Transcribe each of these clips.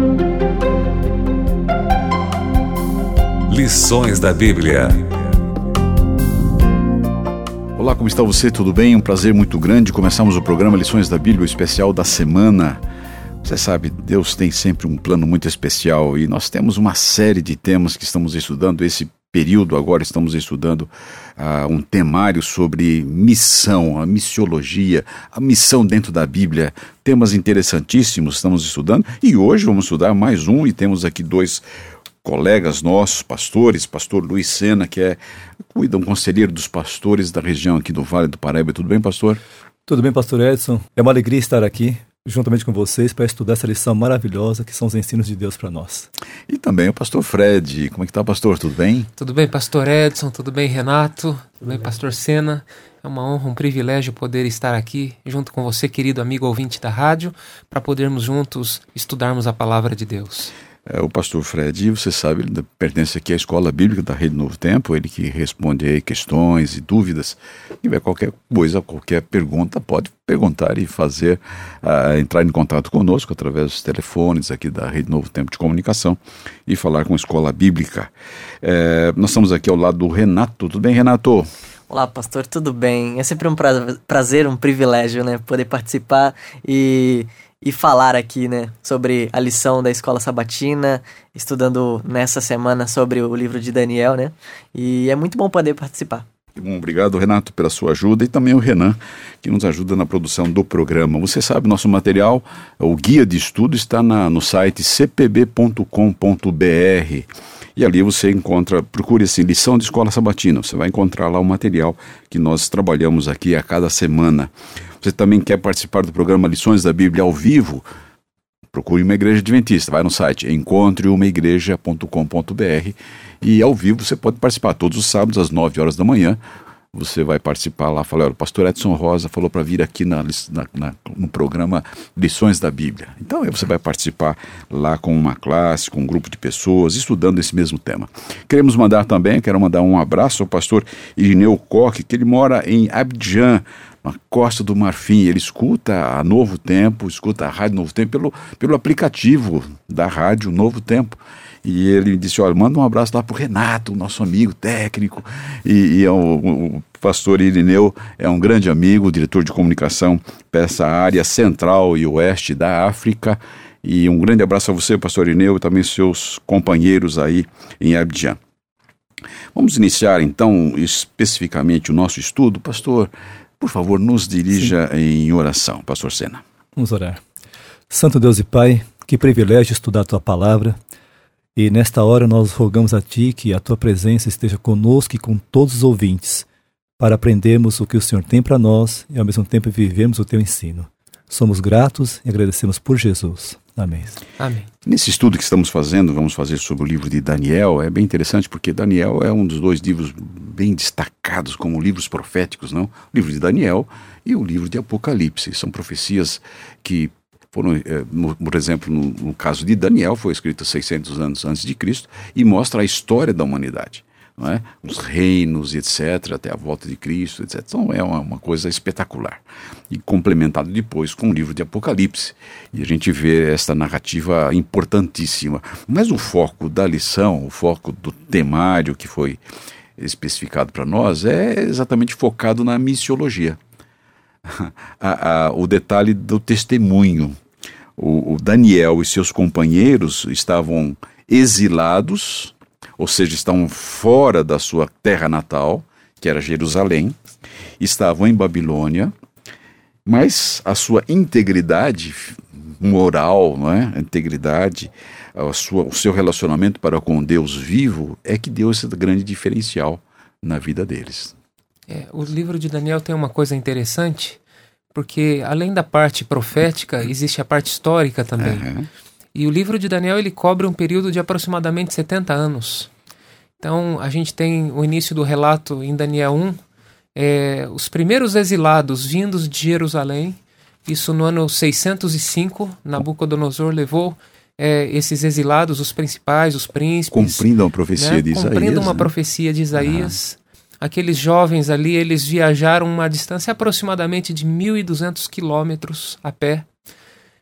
Lições da Bíblia. Olá, como está você? Tudo bem? Um prazer muito grande. Começamos o programa Lições da Bíblia, o especial da semana. Você sabe, Deus tem sempre um plano muito especial e nós temos uma série de temas que estamos estudando. Esse período agora estamos estudando um temário sobre missão, a missiologia, a missão dentro da Bíblia. Temas interessantíssimos estamos estudando e hoje vamos estudar mais um e temos aqui dois colegas nossos, pastores, pastor Luiz Sena, que cuida, um conselheiro dos pastores da região aqui do Vale do Paraíba. Tudo bem, pastor? Tudo bem, pastor Edson. É uma alegria estar aqui juntamente com vocês para estudar essa lição maravilhosa que são os ensinos de Deus para nós. E também o pastor Fred. Como é que está, pastor? Tudo bem? Tudo bem, pastor Edson. Tudo bem, Renato? Tudo bem, pastor Sena? É uma honra, um privilégio poder estar aqui junto com você, querido amigo ouvinte da rádio, para podermos juntos estudarmos a palavra de Deus. O pastor Fred, você sabe, ele pertence aqui à Escola Bíblica da Rede Novo Tempo, ele que responde aí questões e dúvidas. Se tiver qualquer coisa, qualquer pergunta, pode perguntar e fazer, entrar em contato conosco através dos telefones aqui da Rede Novo Tempo de Comunicação e falar com a Escola Bíblica. Nós estamos aqui ao lado do Renato. Tudo bem, Renato? Olá, pastor, tudo bem? É sempre um prazer, um privilégio, né, poder participar e falar aqui, né, sobre a lição da Escola Sabatina, estudando nessa semana sobre o livro de Daniel, né, e é muito bom poder participar. Bom, obrigado, Renato, pela sua ajuda e também o Renan, que nos ajuda na produção do programa. Você sabe, nosso material, o guia de estudo está no site cpb.com.br e ali você encontra, procure assim, lição de Escola Sabatina, você vai encontrar lá o material que nós trabalhamos aqui a cada semana. Você também quer participar do programa Lições da Bíblia ao vivo? Procure uma igreja adventista, vai no site encontreumaigreja.com.br e ao vivo você pode participar todos os sábados às 9 horas da manhã. Você vai participar lá, fala, olha, o pastor Edson Rosa falou para vir aqui no programa Lições da Bíblia. Então aí você vai participar lá com uma classe, com um grupo de pessoas, estudando esse mesmo tema. Quero mandar um abraço ao pastor Irineu Coque, que ele mora em Abidjan, na Costa do Marfim. Ele escuta a Novo Tempo, escuta a Rádio Novo Tempo pelo aplicativo da Rádio Novo Tempo. E ele disse, olha, manda um abraço lá pro Renato, nosso amigo técnico, e o pastor Irineu é um grande amigo, diretor de comunicação para essa área central e oeste da África, e um grande abraço a você, pastor Irineu, e também seus companheiros aí em Abidjan. Vamos iniciar então especificamente o nosso estudo. Pastor, por favor, nos dirija em oração, pastor Sena. Vamos orar. Santo Deus e Pai, que privilégio estudar a Tua Palavra. E nesta hora nós rogamos a Ti que a Tua presença esteja conosco e com todos os ouvintes, para aprendermos o que o Senhor tem para nós e ao mesmo tempo vivermos o Teu ensino. Somos gratos e agradecemos por Jesus. Amém. Amém. Nesse estudo que estamos fazendo, vamos fazer sobre o livro de Daniel. É bem interessante porque Daniel é um dos dois livros bem destacados como livros proféticos, não? O livro de Daniel e o livro de Apocalipse. São profecias que foram, por exemplo, no caso de Daniel, foi escrito 600 anos antes de Cristo e mostra a história da humanidade, não é? Os reinos, etc., até a volta de Cristo, etc. Então é uma coisa espetacular. E complementado depois com o livro de Apocalipse. E a gente vê esta narrativa importantíssima. Mas o foco da lição, o foco do temário que foi especificado para nós é exatamente focado na missiologia. O detalhe do testemunho. O Daniel e seus companheiros estavam exilados, ou seja, estavam fora da sua terra natal, que era Jerusalém, estavam em Babilônia, mas a sua integridade moral, não é? A integridade, o seu relacionamento para com Deus vivo é que deu esse grande diferencial na vida deles. O livro de Daniel tem uma coisa interessante, porque além da parte profética, existe a parte histórica também. Uhum. E o livro de Daniel, ele cobre um período de aproximadamente 70 anos. Então, a gente tem o início do relato em Daniel 1, os primeiros exilados vindos de Jerusalém, isso no ano 605, Nabucodonosor levou esses exilados, os principais, os príncipes... Cumprindo a profecia de Isaías. Cumprindo uma profecia de Isaías. Aqueles jovens ali, eles viajaram uma distância aproximadamente de 1.200 quilômetros a pé.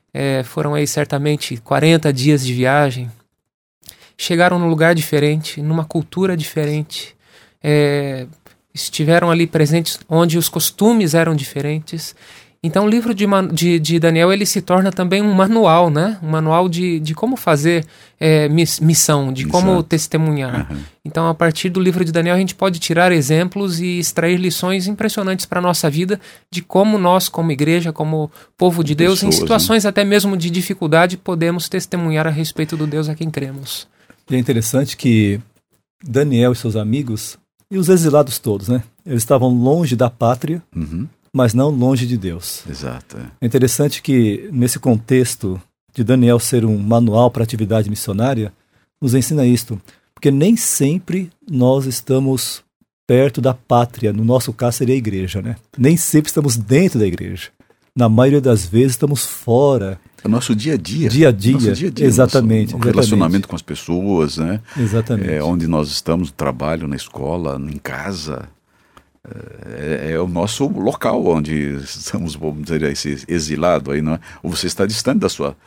foram aí certamente 40 dias de viagem, chegaram num lugar diferente, numa cultura diferente, estiveram ali presentes onde os costumes eram diferentes. Então o livro de Daniel, ele se torna também um manual, né? Um manual de como fazer missão, de como testemunhar. Uhum. Então, a partir do livro de Daniel, a gente pode tirar exemplos e extrair lições impressionantes para a nossa vida, de como nós, como igreja, como povo de Deus, em situações até mesmo de dificuldade, podemos testemunhar a respeito do Deus a quem cremos. E é interessante que Daniel e seus amigos, e os exilados todos, né? Eles estavam longe da pátria, mas não longe de Deus. Exato. É interessante que, nesse contexto de Daniel ser um manual para a atividade missionária, nos ensina isto, porque nem sempre nós estamos perto da pátria, no nosso caso seria a igreja, né? Nem sempre estamos dentro da igreja. Na maioria das vezes estamos fora. É o nosso dia a dia. Dia a dia, exatamente. O relacionamento com as pessoas, né? Exatamente. Onde nós estamos, no trabalho, na escola, em casa. É o nosso local onde estamos, vamos dizer, esse exilado aí, não é? Ou você está distante da sua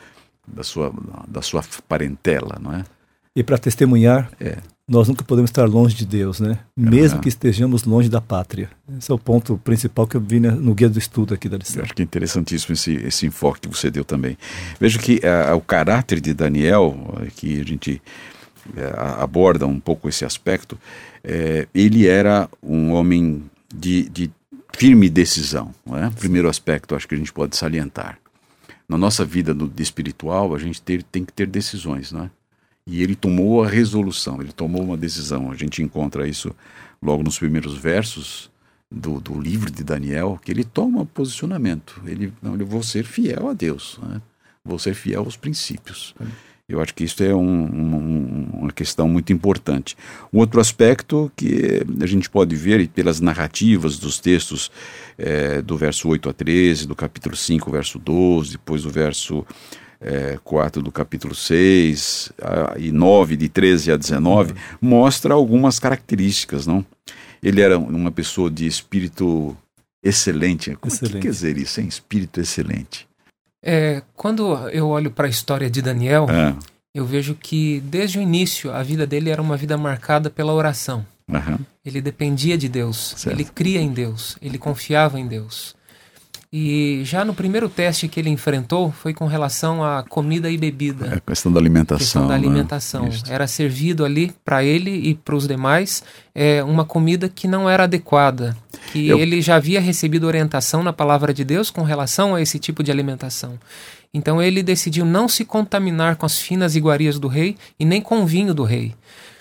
parentela, não é? E para testemunhar, nós nunca podemos estar longe de Deus, né? Mesmo que estejamos longe da pátria. Esse é o ponto principal que eu vi no guia do estudo aqui da lição. Eu acho que é interessantíssimo esse enfoque que você deu também. Vejo que o caráter de Daniel, que a gente aborda um pouco esse aspecto, ele era um homem de firme decisão, não é? Primeiro aspecto, acho que a gente pode salientar. Na nossa vida de espiritual, a gente tem que ter decisões, não é? E ele tomou a resolução, ele tomou uma decisão. A gente encontra isso logo nos primeiros versos do livro de Daniel, que ele toma posicionamento. Eu vou ser fiel a Deus, né? Vou ser fiel aos princípios. Eu acho que isso é uma questão muito importante. Um outro aspecto que a gente pode ver pelas narrativas dos textos do verso 8 a 13, do capítulo 5, verso 12, depois do verso 4 do capítulo 6 e 9, de 13 a 19, mostra algumas características, não? Ele era uma pessoa de espírito excelente. O que quer dizer isso, hein? Espírito excelente. Quando eu olho para a história de Daniel, eu vejo que desde o início a vida dele era uma vida marcada pela oração. Ele dependia de Deus, certo. Ele cria em Deus, ele confiava em Deus. E já no primeiro teste que ele enfrentou foi com relação à comida e bebida. A questão da alimentação. Né? Era servido ali para ele e para os demais uma comida que não era adequada. Ele já havia recebido orientação na palavra de Deus com relação a esse tipo de alimentação. Então ele decidiu não se contaminar com as finas iguarias do rei e nem com o vinho do rei.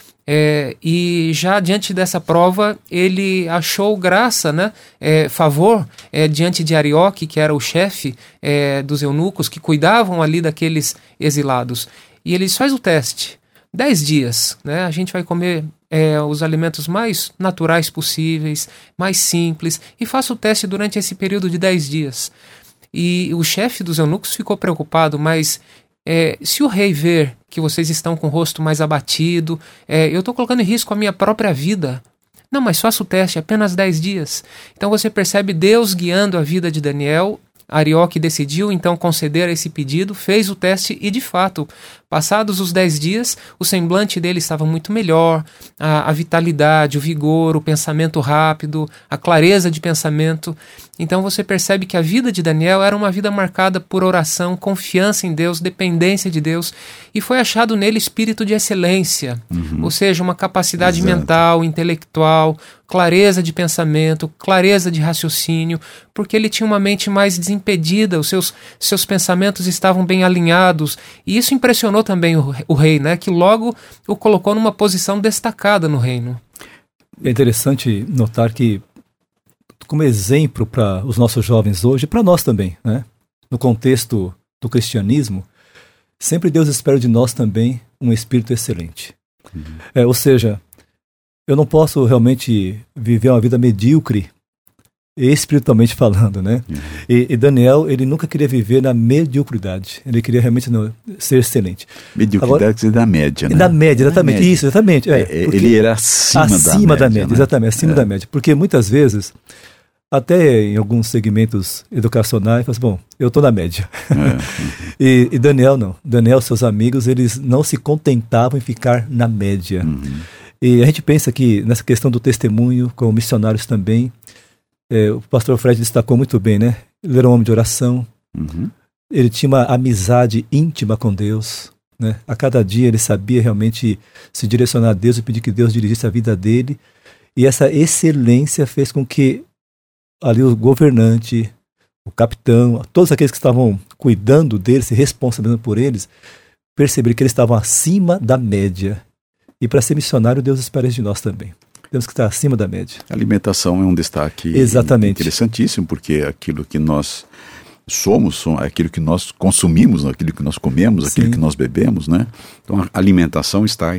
E já diante dessa prova, ele achou graça, né? Favor diante de Arioque, que era o chefe dos eunucos, que cuidavam ali daqueles exilados. E ele faz o teste. 10 dias, né? A gente vai comer os alimentos mais naturais possíveis, mais simples, e faça o teste durante esse período de 10 dias. E o chefe dos eunucos ficou preocupado, mas se o rei ver que vocês estão com o rosto mais abatido, eu estou colocando em risco a minha própria vida. Não, mas faça o teste, apenas 10 dias. Então você percebe Deus guiando a vida de Daniel. Arioque decidiu então conceder esse pedido, fez o teste e, de fato, passados os 10 dias, o semblante dele estava muito melhor, a vitalidade, o vigor, o pensamento rápido, a clareza de pensamento. Então você percebe que a vida de Daniel era uma vida marcada por oração, confiança em Deus, dependência de Deus, e foi achado nele espírito de excelência, ou seja, uma capacidade mental, intelectual, clareza de pensamento, clareza de raciocínio, porque ele tinha uma mente mais desimpedida, os seus pensamentos estavam bem alinhados, e isso impressionou também o rei, né, que logo o colocou numa posição destacada no reino. É interessante notar que, como exemplo para os nossos jovens hoje, para nós também, né, no contexto do cristianismo, sempre Deus espera de nós também um espírito excelente. Ou seja, eu não posso realmente viver uma vida medíocre, espiritualmente falando, né? E Daniel, ele nunca queria viver na mediocridade. Ele queria realmente ser excelente. Mediocridade é da média, né? Da média, exatamente. Média. Isso, exatamente. Ele era acima da média. Né? Exatamente, acima da média. Porque muitas vezes Até em alguns segmentos educacionais, fala assim, bom, eu estou na média. E Daniel não. Daniel, seus amigos, eles não se contentavam em ficar na média. E a gente pensa que nessa questão do testemunho, como missionários também, o pastor Fred destacou muito bem, né? Ele era um homem de oração, ele tinha uma amizade íntima com Deus, né? A cada dia ele sabia realmente se direcionar a Deus e pedir que Deus dirigisse a vida dele. E essa excelência fez com que ali o governante, o capitão, todos aqueles que estavam cuidando dele, se responsabilizando por eles, perceberam que eles estavam acima da média. E para ser missionário, Deus espera isso de nós também. Temos que estar acima da média. A alimentação é um destaque interessantíssimo, porque aquilo que nós somos, aquilo que nós consumimos, aquilo que nós comemos, aquilo que nós bebemos, né? Então a alimentação está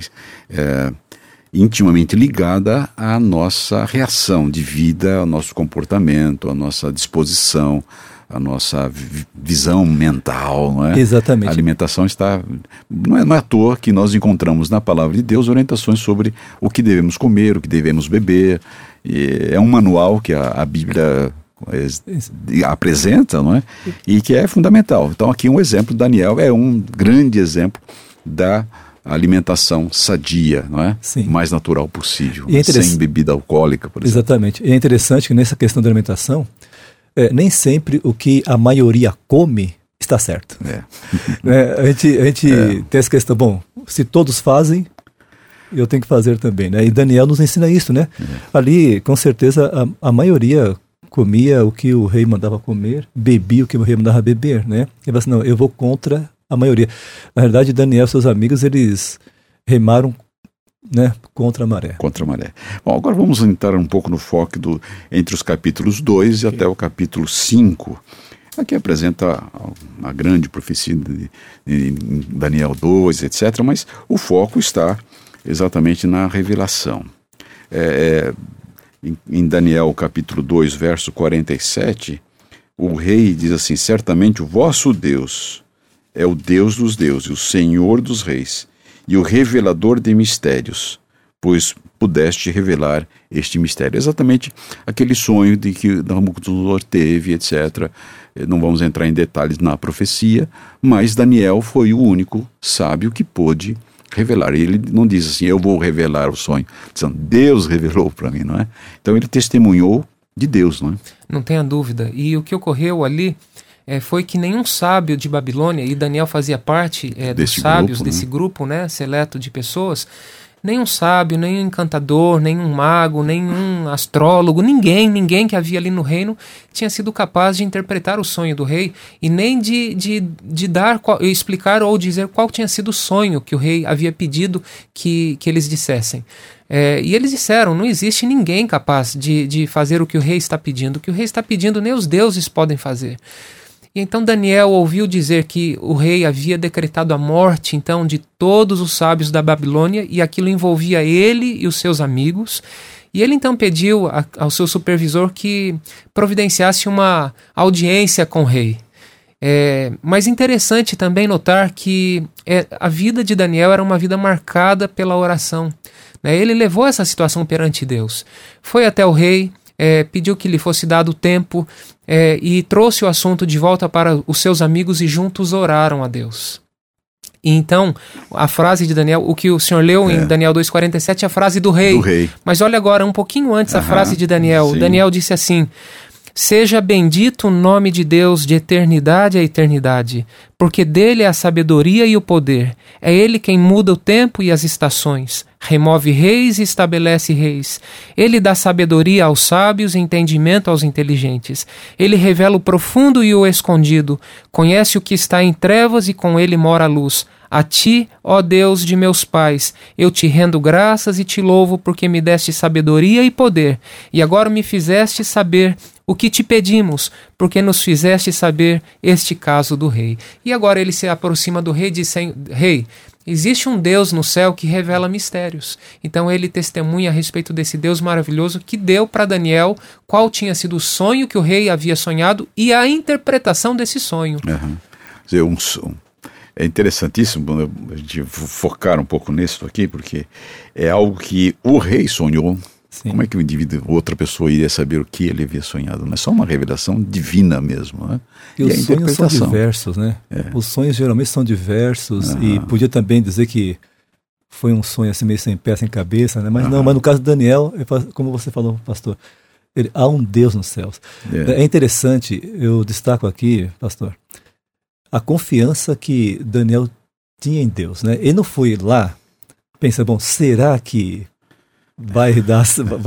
intimamente ligada à nossa reação de vida, ao nosso comportamento, à nossa disposição, à nossa visão mental, não é? Exatamente. A alimentação está... Não é à toa que nós encontramos na Palavra de Deus orientações sobre o que devemos comer, o que devemos beber. E é um manual que a Bíblia apresenta, não é? E que é fundamental. Então aqui um exemplo, Daniel é um grande exemplo da alimentação sadia, não é? Sim. O mais natural possível, e sem bebida alcoólica, por exemplo. Exatamente. E é interessante que nessa questão da alimentação, nem sempre o que a maioria come está certo. A gente tem essa questão, bom, se todos fazem, eu tenho que fazer também, né? E Daniel nos ensina isso, né? Ali, com certeza, a maioria comia o que o rei mandava comer, bebia o que o rei mandava beber, né? Ele falou assim, não, eu vou contra a maioria. Na verdade, Daniel e seus amigos, eles remaram, né, contra a maré. Contra a maré. Bom, agora vamos entrar um pouco no foco entre os capítulos 2 e até o capítulo 5. Aqui apresenta a grande profecia de Daniel 2, etc., mas o foco está exatamente na revelação. Em Daniel capítulo 2, verso 47, o rei diz assim, certamente o vosso Deus é o Deus dos deuses, o Senhor dos reis, e o revelador de mistérios, pois pudeste revelar este mistério. Exatamente aquele sonho de que Nabucodonosor teve, etc. Não vamos entrar em detalhes na profecia, mas Daniel foi o único sábio que pôde revelar. Ele não diz assim, eu vou revelar o sonho. Deus revelou para mim, não é? Então ele testemunhou de Deus, não é? Não tenha dúvida. E o que ocorreu ali foi que nenhum sábio de Babilônia, e Daniel fazia parte dos sábios desse grupo, né, seleto de pessoas, nenhum sábio, nenhum encantador, nenhum mago, nenhum astrólogo, ninguém que havia ali no reino tinha sido capaz de interpretar o sonho do rei e nem de explicar ou dizer qual tinha sido o sonho que o rei havia pedido que eles dissessem. E eles disseram, não existe ninguém capaz de fazer o que o rei está pedindo. O que o rei está pedindo nem os deuses podem fazer. E então Daniel ouviu dizer que o rei havia decretado a morte, então, de todos os sábios da Babilônia, e aquilo envolvia ele e os seus amigos. E ele então pediu ao seu supervisor que providenciasse uma audiência com o rei. Mas interessante também notar que a vida de Daniel era uma vida marcada pela oração. Ele levou essa situação perante Deus. Foi até o rei, pediu que lhe fosse dado tempo e trouxe o assunto de volta para os seus amigos e juntos oraram a Deus. E então, a frase de Daniel, o que o senhor leu em Daniel 2,47 é a frase do rei. Mas olha agora, um pouquinho antes, a frase de Daniel. Sim. Daniel disse assim, seja bendito o nome de Deus de eternidade a eternidade, porque dele é a sabedoria e o poder. É ele quem muda o tempo e as estações, remove reis e estabelece reis. Ele dá sabedoria aos sábios e entendimento aos inteligentes. Ele revela o profundo e o escondido, conhece o que está em trevas e com ele mora a luz. A ti, ó Deus de meus pais, eu te rendo graças e te louvo porque me deste sabedoria e poder, e agora me fizeste saber o que te pedimos, porque nos fizeste saber este caso do rei. E agora ele se aproxima do rei e diz, rei, existe um Deus no céu que revela mistérios. Então ele testemunha a respeito desse Deus maravilhoso que deu para Daniel qual tinha sido o sonho que o rei havia sonhado e a interpretação desse sonho. É interessantíssimo a gente focar um pouco nisso aqui, porque é algo que o rei sonhou, Sim. Como é que o indivíduo, outra pessoa iria saber o que ele havia sonhado? Não é só uma revelação divina mesmo, né? E os sonhos são diversos, né? Os sonhos geralmente são diversos, e podia também dizer que foi um sonho assim meio sem pé, sem cabeça, né? Mas não, mas no caso de Daniel, como você falou, pastor, há um Deus nos céus. É interessante, eu destaco aqui, pastor, a confiança que Daniel tinha em Deus, né? Ele não foi lá, pensa, bom, será que vai dar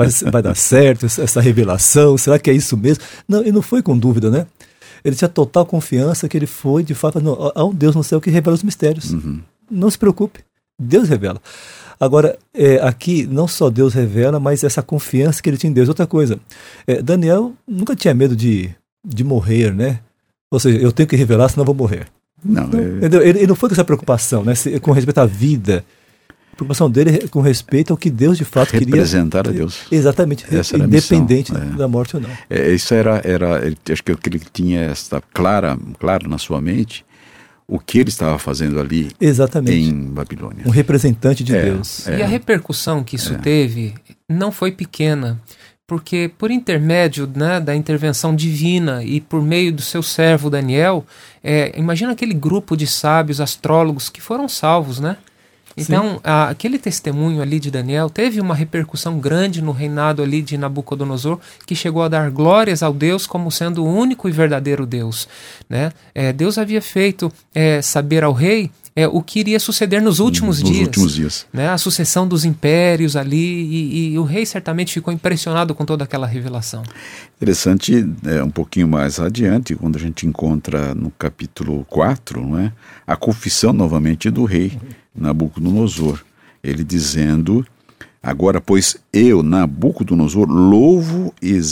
certo essa revelação? Será que é isso mesmo? Não, ele não foi com dúvida, né? Ele tinha total confiança que ele foi, de fato, não, há um Deus no céu que revela os mistérios. Não se preocupe, Deus revela. Agora, aqui, não só Deus revela, mas essa confiança que ele tinha em Deus. Outra coisa, Daniel nunca tinha medo de morrer, né? Ou seja, eu tenho que revelar, senão eu vou morrer. Não, ele não foi com essa preocupação, né? Com respeito à vida. A preocupação dele é com respeito ao que Deus de fato queria representar a Deus. Exatamente, independente da morte ou não. Isso acho que ele tinha essa claro na sua mente o que ele estava fazendo ali. Exatamente. Em Babilônia. Um representante de Deus. E a repercussão que isso teve não foi pequena, porque por intermédio, né, da intervenção divina e por meio do seu servo Daniel, imagina aquele grupo de sábios, astrólogos que foram salvos, né? Então, aquele testemunho ali de Daniel teve uma repercussão grande no reinado ali de Nabucodonosor, que chegou a dar glórias ao Deus como sendo o único e verdadeiro Deus, né? Deus havia feito saber ao rei o que iria suceder nos últimos dias. Né? A sucessão dos impérios ali, e o rei certamente ficou impressionado com toda aquela revelação. Interessante, um pouquinho mais adiante, quando a gente encontra no capítulo 4, não é? A confissão novamente do rei Nabucodonosor, ele dizendo: agora, pois eu, Nabucodonosor, louvo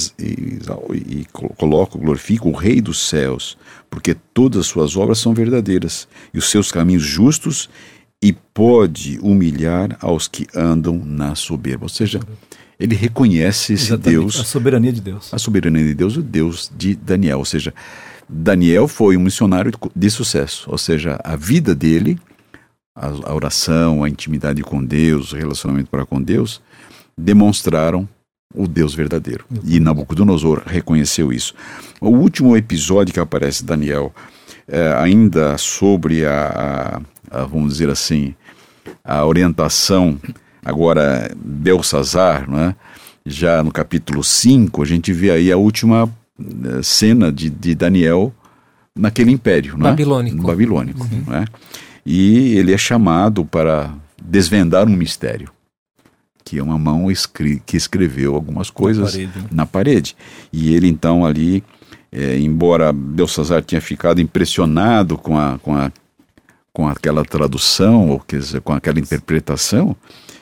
e glorifico o Rei dos céus, porque todas as suas obras são verdadeiras, e os seus caminhos justos, e pode humilhar aos que andam na soberba. Ou seja, ele reconhece esse Deus. A soberania de Deus. A soberania de Deus, o Deus de Daniel. Ou seja, Daniel foi um missionário de sucesso. Ou seja, a vida dele, a oração, a intimidade com Deus, o relacionamento para com Deus, demonstraram o Deus verdadeiro. E Nabucodonosor reconheceu isso. O último episódio que aparece Daniel, ainda sobre vamos dizer assim, a orientação, agora Belsazar, não é? Já no capítulo 5, a gente vê aí a última cena de Daniel naquele império, não é? Babilônico. Não é? E ele é chamado para desvendar um mistério, que é uma mão que escreveu algumas coisas na parede. E ele então ali, embora Belsazar tinha ficado impressionado com aquela tradução, ou quer dizer, com aquela interpretação,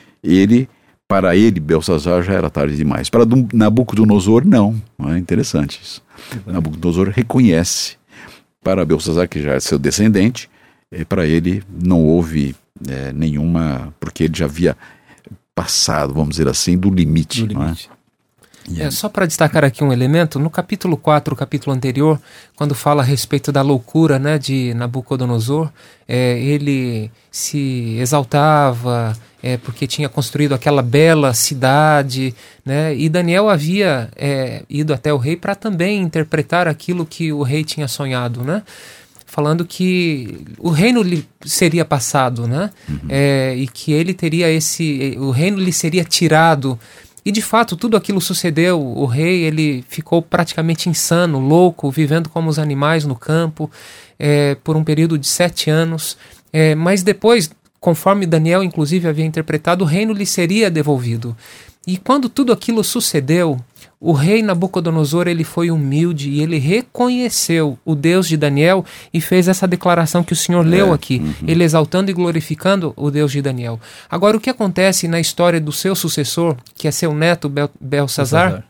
para ele, Belsazar já era tarde demais. Para Nabucodonosor, não. É interessante isso. Nabucodonosor reconhece, para Belsazar, que já é seu descendente, para ele não houve nenhuma, porque ele já havia passado, vamos dizer assim, do limite. Não é? Só para destacar aqui um elemento, no capítulo 4, o capítulo anterior, quando fala a respeito da loucura, né, de Nabucodonosor, ele se exaltava porque tinha construído aquela bela cidade, né, e Daniel havia ido até o rei para também interpretar aquilo que o rei tinha sonhado, né? Falando que o reino lhe seria passado, né? E que ele teria o reino lhe seria tirado. E de fato tudo aquilo sucedeu. O rei, ele ficou praticamente insano, louco, vivendo como os animais no campo, por um período de 7 anos. Mas depois, conforme Daniel inclusive havia interpretado, o reino lhe seria devolvido. E quando tudo aquilo sucedeu, o rei Nabucodonosor, ele foi humilde e ele reconheceu o Deus de Daniel e fez essa declaração que o senhor leu aqui, ele exaltando e glorificando o Deus de Daniel. Agora, o que acontece na história do seu sucessor, que é seu neto Belsazar,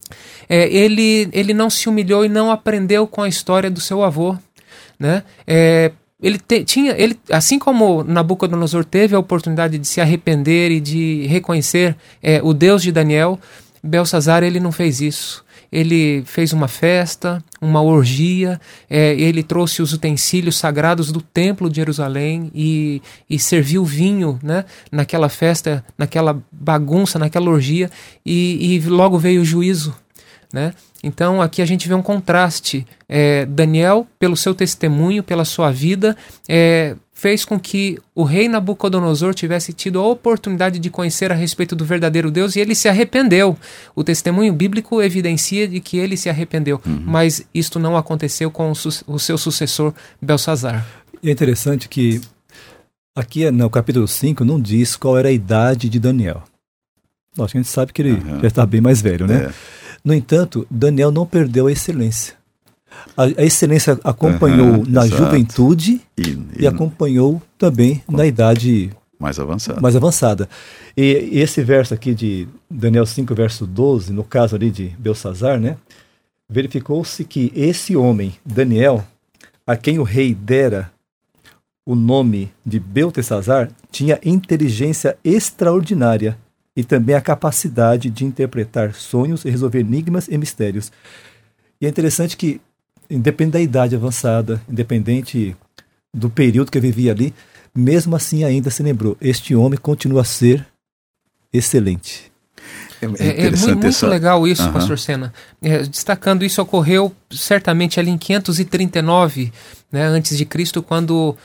ele não se humilhou e não aprendeu com a história do seu avô, né? Ele assim como Nabucodonosor teve a oportunidade de se arrepender e de reconhecer o Deus de Daniel, Belsazar, ele não fez isso. ele fez uma festa, uma orgia, ele trouxe os utensílios sagrados do templo de Jerusalém e serviu vinho, né, naquela festa, naquela bagunça, naquela orgia, e logo veio o juízo, né? Então aqui a gente vê um contraste. Daniel, pelo seu testemunho, pela sua vida, fez com que o rei Nabucodonosor tivesse tido a oportunidade de conhecer a respeito do verdadeiro Deus, e ele se arrependeu. O testemunho bíblico evidencia de que ele se arrependeu, mas isto não aconteceu com o seu sucessor Belsazar. E é interessante que aqui no capítulo 5 não diz qual era a idade de Daniel. A gente sabe que ele já está bem mais velho, né? No entanto, Daniel não perdeu a excelência. A excelência acompanhou na juventude e acompanhou também na idade mais avançada. E esse verso aqui de Daniel 5, verso 12, no caso ali de Belsazar, né? Verificou-se que esse homem, Daniel, a quem o rei dera o nome de Beltesazar, tinha inteligência extraordinária e também a capacidade de interpretar sonhos e resolver enigmas e mistérios. E é interessante que, independente da idade avançada, independente do período que eu vivia ali, mesmo assim ainda se lembrou, este homem continua a ser excelente. É muito legal isso, pastor Sena. Destacando isso, ocorreu certamente ali em 539, né, antes de Cristo, quando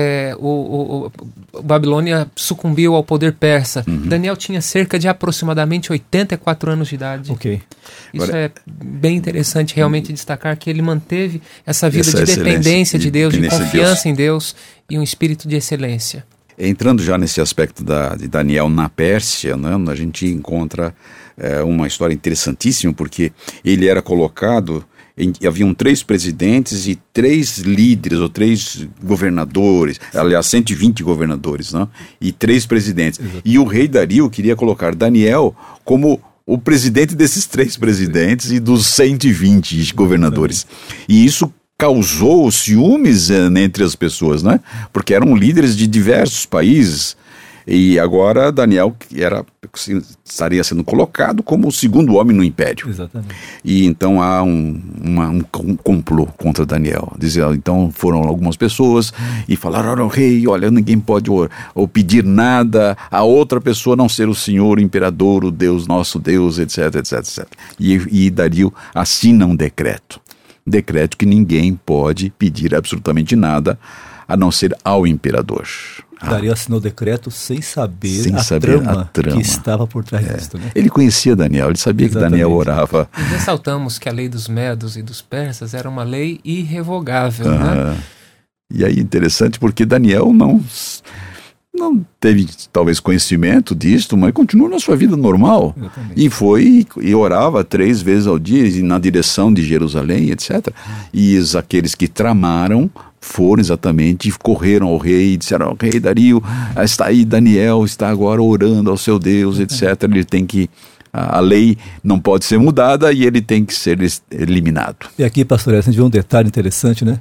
o Babilônia sucumbiu ao poder persa. Daniel tinha cerca de aproximadamente 84 anos de idade. Okay. Isso é bem interessante realmente destacar que ele manteve essa vida de dependência de Deus, de confiança em Deus e um espírito de excelência. Entrando já nesse aspecto de Daniel na Pérsia, né, a gente encontra uma história interessantíssima, porque ele era colocado, haviam 3 presidentes e 3 líderes, ou 3 governadores, aliás, 120 governadores, né, e 3 presidentes. Exato. E o rei Dario queria colocar Daniel como o presidente desses 3 presidentes e dos 120 governadores. E isso causou ciúmes entre as pessoas, né? Porque eram líderes de diversos países, e agora Daniel estaria sendo colocado como o segundo homem no império. Exatamente. E então há um complô contra Daniel. Então foram algumas pessoas e falaram: rei, olha, ninguém pode ou pedir nada a outra pessoa não ser o Senhor, o imperador, o Deus, nosso Deus, etc, etc, etc. E Dario assina um decreto que ninguém pode pedir absolutamente nada a não ser ao imperador. Dario assinou o decreto sem saber a trama que estava por trás disso. Né? Ele conhecia Daniel, ele sabia que Daniel orava. E ressaltamos que a lei dos medos e dos persas era uma lei irrevogável. Né? E aí interessante porque Daniel não teve talvez conhecimento disto, mas continuou na sua vida normal. Exatamente. E orava 3 vezes ao dia na direção de Jerusalém, etc. E aqueles que tramaram foram exatamente, correram ao rei e disseram: rei Dario, está aí Daniel, está agora orando ao seu Deus, etc. Ele tem que, a lei não pode ser mudada e ele tem que ser eliminado. E aqui, pastor, a gente vê um detalhe interessante, né?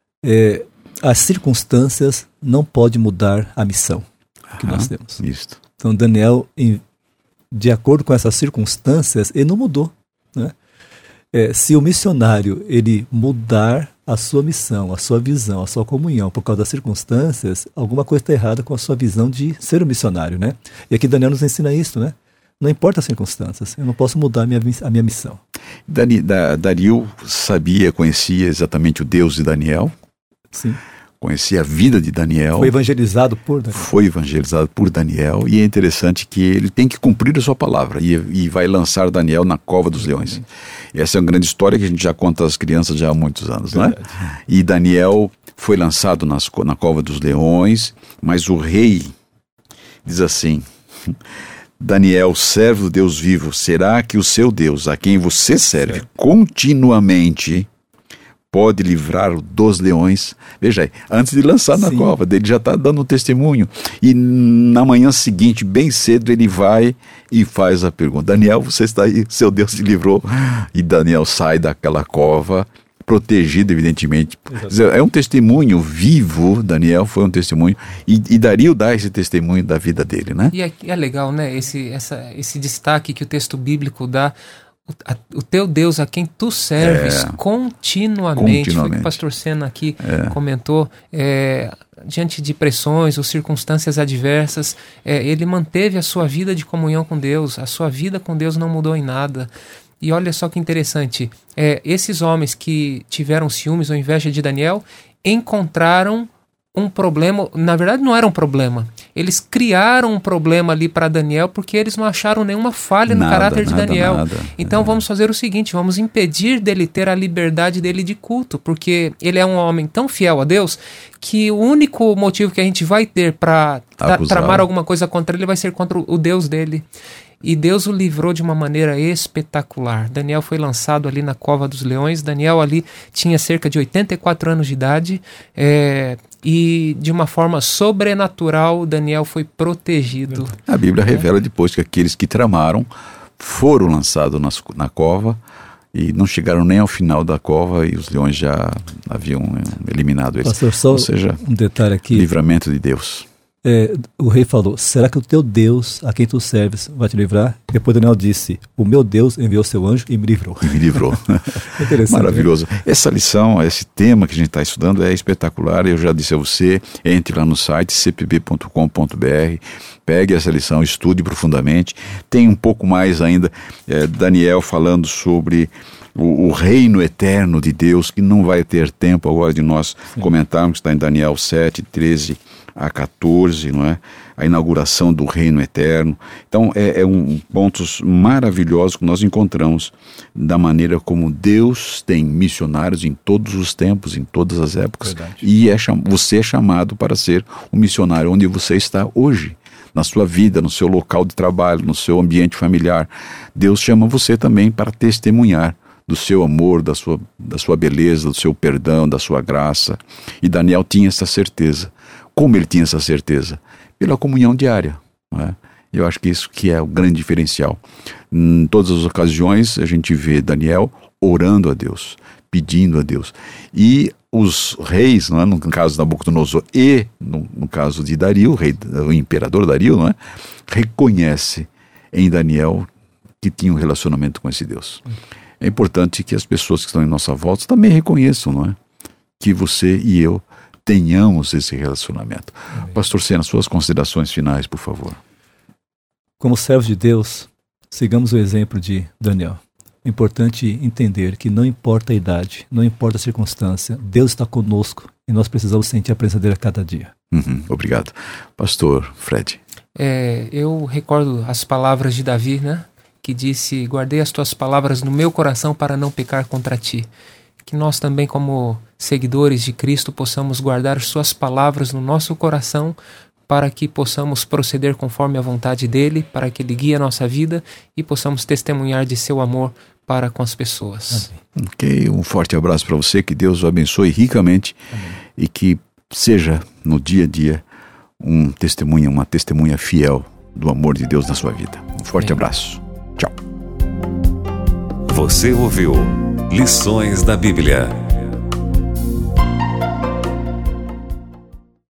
As circunstâncias não podem mudar a missão que nós temos. Isso. Então Daniel, de acordo com essas circunstâncias, ele não mudou, né? Se o missionário ele mudar a sua missão, a sua visão, a sua comunhão por causa das circunstâncias, alguma coisa está errada com a sua visão de ser um missionário, né? E aqui Daniel nos ensina isso, né? Não importa as circunstâncias, eu não posso mudar a minha missão. Dario conhecia exatamente o Deus de Daniel. Sim. Conhecia a vida de Daniel. Foi evangelizado por Daniel. E é interessante que ele tem que cumprir a sua palavra e vai lançar Daniel na cova dos leões. Essa é uma grande história que a gente já conta às crianças já há muitos anos, né? E Daniel foi lançado na cova dos leões, mas o rei diz assim: Daniel, servo do Deus vivo, será que o seu Deus, a quem você serve continuamente, pode livrar dos leões? Veja aí, antes de lançar na cova, ele já está dando um testemunho. E na manhã seguinte, bem cedo, ele vai e faz a pergunta: Daniel, você está aí? Seu Deus te livrou? E Daniel sai daquela cova, protegido, evidentemente. É um testemunho vivo. Daniel foi um testemunho. E Dario dá esse testemunho da vida dele, né? E é legal, né? Esse destaque que o texto bíblico dá. o teu Deus a quem tu serves continuamente. Foi o que o pastor Sena aqui comentou, diante de pressões ou circunstâncias adversas, ele manteve a sua vida de comunhão com Deus, a sua vida com Deus não mudou em nada. E olha só que interessante, esses homens que tiveram ciúmes ou inveja de Daniel encontraram um problema, na verdade não era um problema, eles criaram um problema ali para Daniel porque eles não acharam nenhuma falha no caráter de Daniel. Então vamos fazer o seguinte, vamos impedir dele ter a liberdade dele de culto, porque ele é um homem tão fiel a Deus que o único motivo que a gente vai ter para tramar alguma coisa contra ele vai ser contra o Deus dele. E Deus o livrou de uma maneira espetacular. Daniel foi lançado ali na cova dos leões. Daniel ali tinha cerca de 84 anos de idade. E de uma forma sobrenatural, Daniel foi protegido. A Bíblia revela depois que aqueles que tramaram foram lançados na cova e não chegaram nem ao final da cova e os leões já haviam eliminado eles. Pastor, só ou seja, um detalhe aqui. Livramento de Deus. O rei falou, será que o teu Deus, a quem tu serves, vai te livrar? Depois Daniel disse, o meu Deus enviou seu anjo e me livrou. E me livrou. Maravilhoso. Né? Essa lição, esse tema que a gente está estudando é espetacular. Eu já disse a você, entre lá no site cpb.com.br, pegue essa lição, estude profundamente. Tem um pouco mais ainda, Daniel falando sobre o reino eterno de Deus, que não vai ter tempo agora de nós comentarmos, que está em Daniel 7, 13 a 14, não é? A inauguração do reino eterno. Então, pontos maravilhosos que nós encontramos da maneira como Deus tem missionários em todos os tempos, em todas as épocas. Verdade. E você é chamado para ser um missionário onde você está hoje, na sua vida, no seu local de trabalho, no seu ambiente familiar. Deus chama você também para testemunhar do seu amor, da sua beleza, do seu perdão, da sua graça. E Daniel tinha essa certeza. Como ele tinha essa certeza? Pela comunhão diária. Não é? Eu acho que isso que é o grande diferencial. Em todas as ocasiões a gente vê Daniel orando a Deus, pedindo a Deus. E os reis, não é? No caso de Nabucodonosor e no caso de Dario, o imperador Dario, não é? Reconhece em Daniel que tinha um relacionamento com esse Deus. É importante que as pessoas que estão em nossa volta também reconheçam, não é? Que você e eu tenhamos esse relacionamento. Amém. Pastor Sena, suas considerações finais, por favor. Como servos de Deus, sigamos o exemplo de Daniel. É importante entender que não importa a idade, não importa a circunstância, Deus está conosco e nós precisamos sentir a presença dele a cada dia. Obrigado. Pastor Fred. Eu recordo as palavras de Davi, né? Que disse, guardei as tuas palavras no meu coração para não pecar contra ti. Que nós também, como seguidores de Cristo, possamos guardar suas palavras no nosso coração para que possamos proceder conforme a vontade dele, para que ele guie a nossa vida e possamos testemunhar de seu amor para com as pessoas. Amém. Ok, um forte abraço para você, que Deus o abençoe ricamente. Amém. E que seja no dia a dia uma testemunha fiel do amor de Deus na sua vida. Um forte abraço. Tchau. Você ouviu Lições da Bíblia.